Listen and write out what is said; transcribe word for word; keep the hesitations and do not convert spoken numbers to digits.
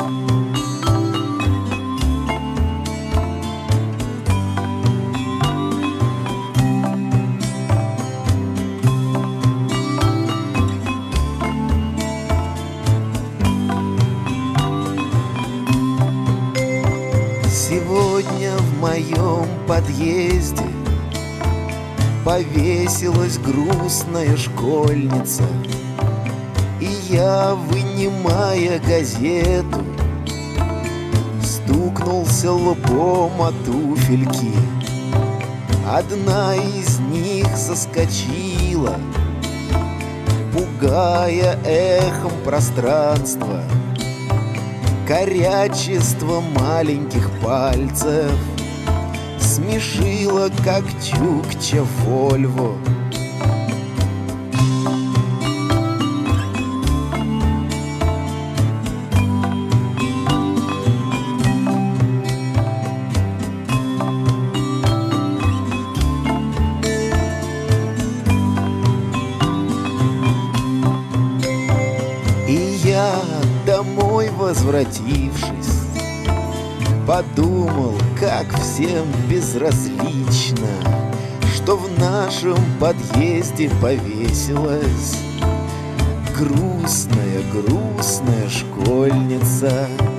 Сегодня в моем подъезде повесилась грустная школьница, и я, вынимая газету, стукнулся лбом о туфельки. Одна из них соскочила, пугая эхом пространство. Горячество маленьких пальцев смешило, как чукча Вольво. И я, домой возвратившись, подумал, как всем безразлично, что в нашем подъезде повесилась грустная, грустная школьница.